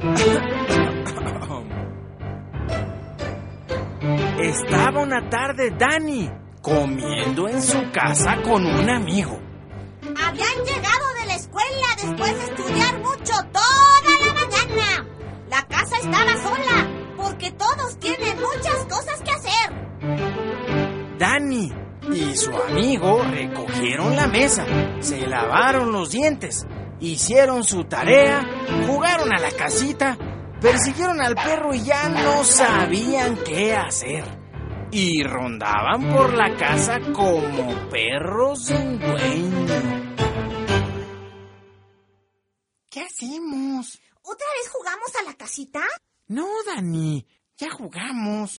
Estaba una tarde Dani comiendo en su casa con un amigo. Habían llegado de la escuela después de estudiar mucho toda la mañana. La casa estaba sola porque todos tienen muchas cosas que hacer. Dani y su amigo recogieron la mesa, se lavaron los dientes, hicieron su tarea, jugaron a la casita, persiguieron al perro y ya no sabían qué hacer. Y rondaban por la casa como perros sin dueño. ¿Qué hacemos? ¿Otra vez jugamos a la casita? No, Dani, ya jugamos.